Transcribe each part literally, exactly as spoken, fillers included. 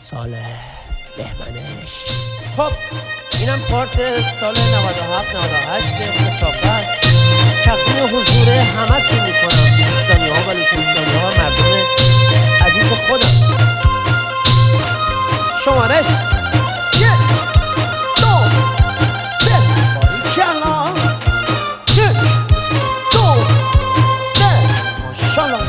سال بهمنش. خب اینم کارت سال نود و هفت نود و هشت خود چاپه است. تقدیم حضور همه چی میکنم، دوستانی ها و لوچستانی ها، مردم عزیز خودم. شمارش یک دو سه باریکلا، یک دو سه ماشالله.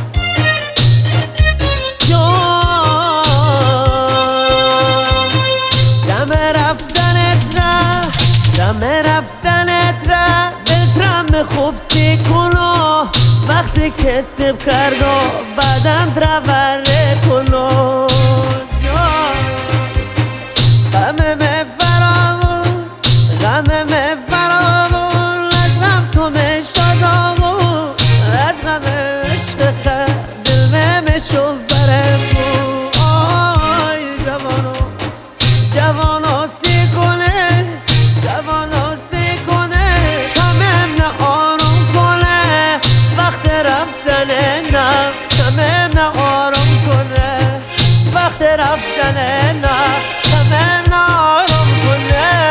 دم رفتنت را دم رفتنت را دلترم خوب سی کنو، وقتی که سب کردو بدن تروره کنو. غمم فراغون غمم فراغون از غم تو مشتاقون، از غم عشق خد دل مشو برمون. آی جوانو جوانو سی کنه جوانو سی کنه، کمم نه آروم کنه وقت رفتنه، نه کمم نه آروم کنه وقت رفتنه، نه کمم نه آروم کنه.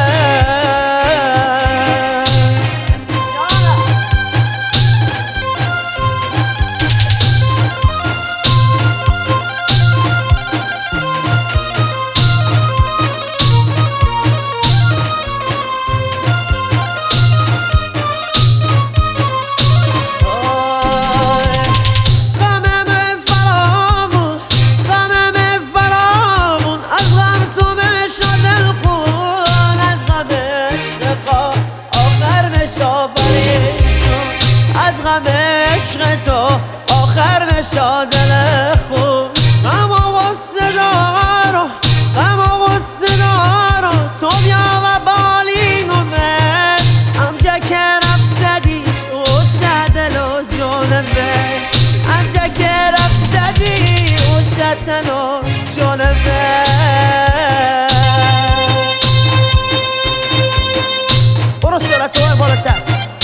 از غم عشق تو آخر بشا دل خود. غم و صدا رو غم و صدا رو تو بیا و بالین اومد، امجا که رفته دی اوشه دل و جانمه، امجا که رفته دی اوشه دل و جانمه. برو سرعت رو بالاتر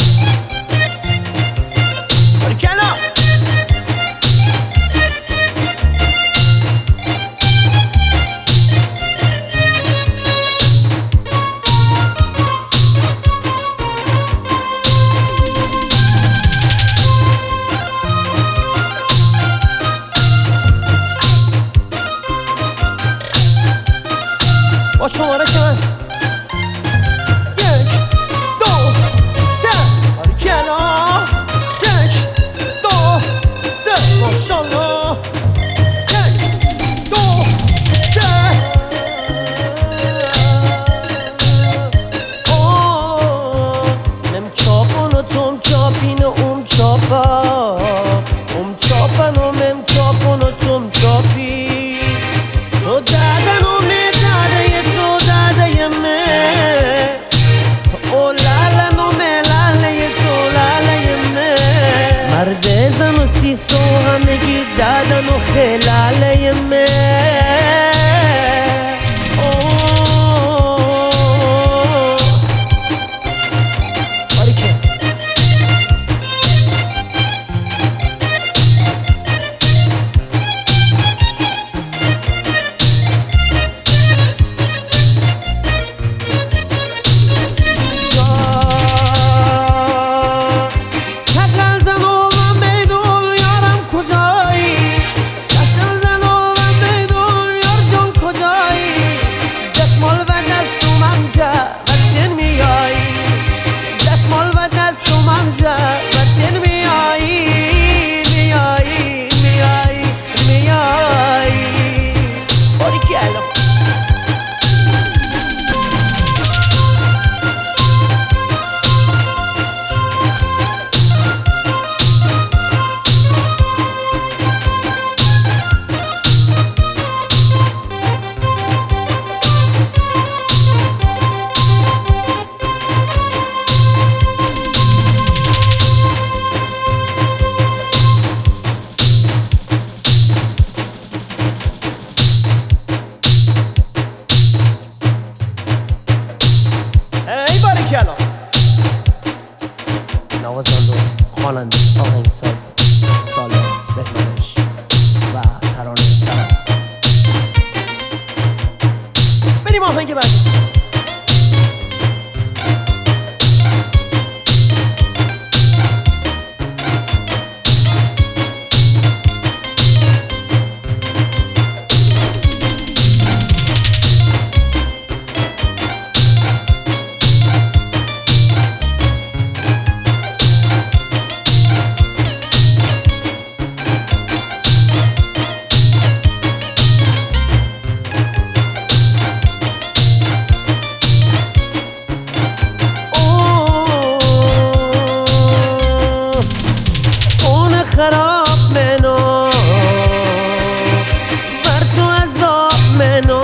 با شمارش من یک دو سه باریکلا، یک دو سه ماشالله، یک دو سه. اوه نم چاپن و توم چاپین و اوم چاپا، اوم چاپن و مم چاپن و توم چاپی، تو دادن و مرد زن و سیستو همگی دادن و خلاله من. باریکه آهنگ بعدی. خراب منو بر تو عذاب منو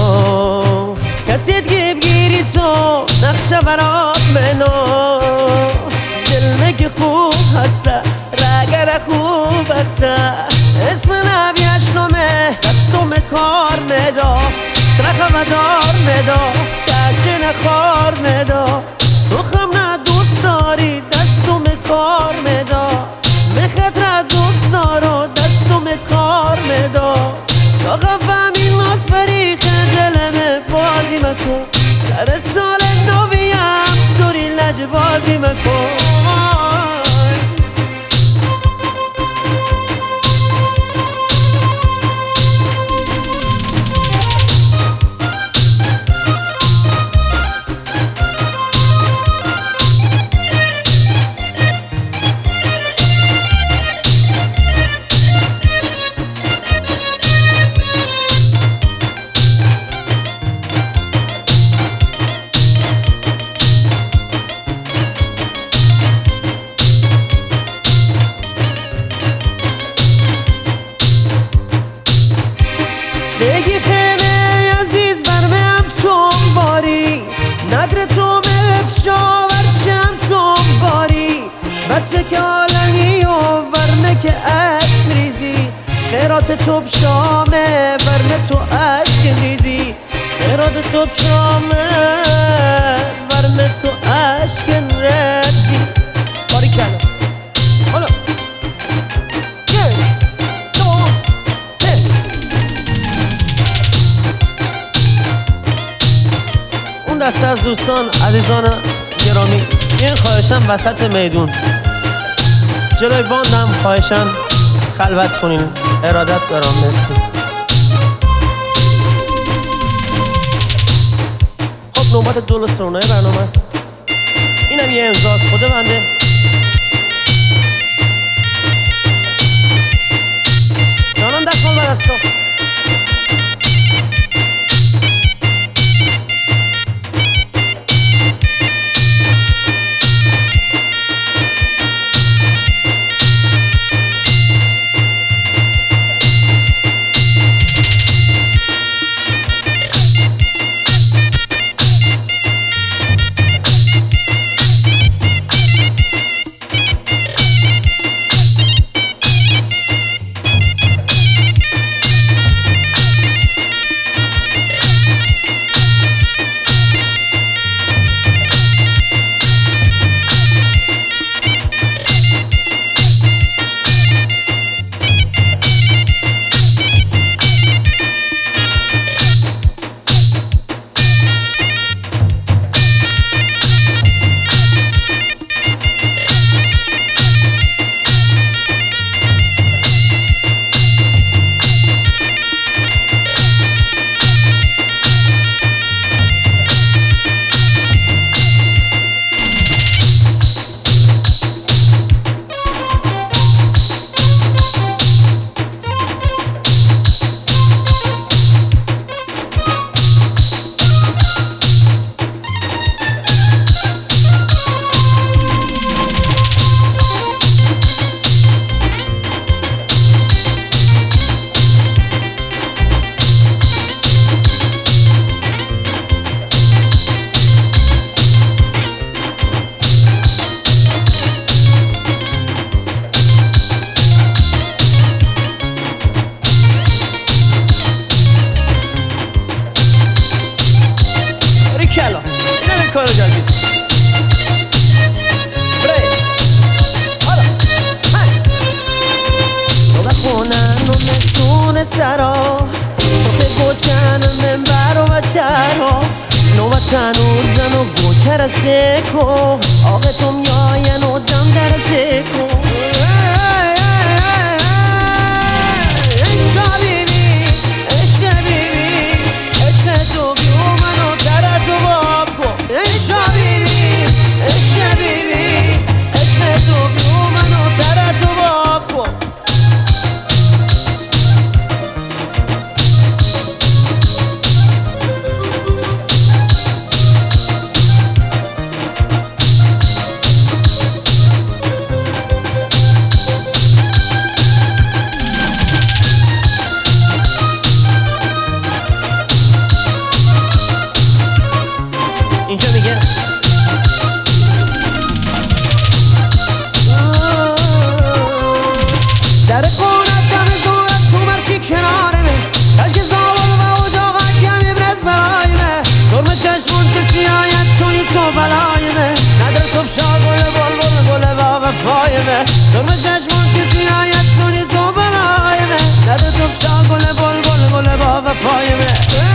کسیت گیب گیری تو نقشه وراب منو دل مگه خوب هسته رگر خوب هسته اسم نبیش نومه دستم کار مدا ترخ و دار مدا چشن خار مدا تو خم نه دوست داری دستم کار مدا خطر دوست دارو دستم کار مدا تا قفمی ناس بریخ دلم بازی مکن سر سال نویم توری لج بازی مکن بگی خیمه عزیز برمه هم توم باری ندر تو مفشا ورشم توم باری بچه که عالمی و ورمه که عشق ریزی خیرات تو بشامه ورمه تو عشق ریزی خیرات تو بشامه ورمه تو عشق ریزی باری کنه حالا دسته از دوستان عزیزان گرامی این خواهشم وسط میدون جلوی باندم خواهشم خلوت کنین ارادت دارم. مرسی. خب نوبت دول سرونای برنامه است. اینم یه امضاست خود بنده. جانم دستمال بر دستا. کارو کردی بره حالا های تو بخونن و نسون سرا تو که گوچن من برو و چرا تنور زن و گوچر سکو آقتم یاین و دم در سکو عشق بیبی عشق بیبی عشق تو بیو منو در تو باب کن عشق بیبی عشق بیبی عشق تو بیو منو در تو باب کن اینجا میگه در قونت دم زورت تو مرشی کنارمه کشک زاول و اجاقا کمی برز برایمه سرم چشمون که سیاید توی تو بلایمه ندر تو بشار گل بل بل گل با وفایمه سرم چشمون که سیاید توی تو بلایمه ندر تو بشار گل بل بل گل با وفایمه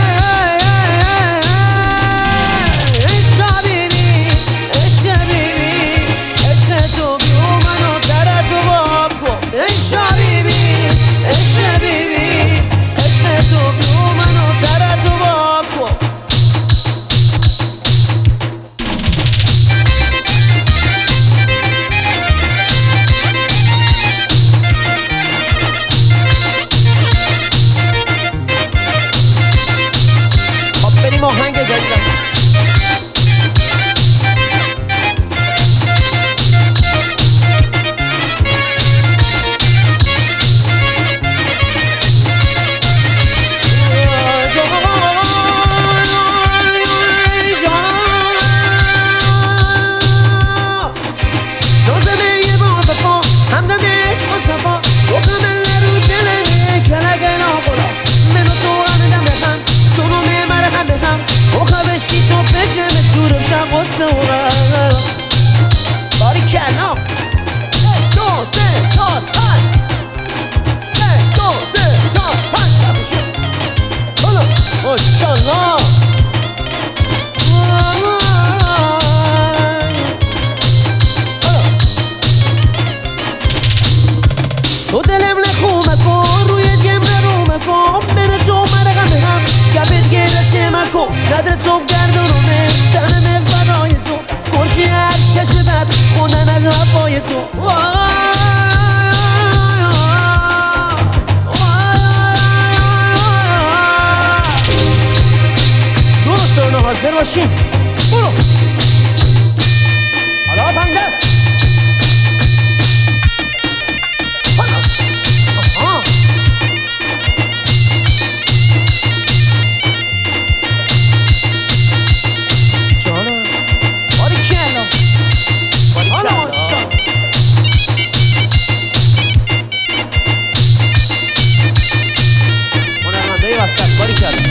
آهنگ جدیدم تو دلم نخومه کن روی جمع رومه کن من تو مرقمه هم گبت گرسه مکن ندر تو گردونمه تنم فدای تو گرشی هر چشم بد خونن از وفای تو دوستان حاضر باشین برو حالا پنج دست باری کرد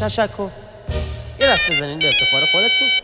تشکر. یه دست بزنین به افتخار خودتون.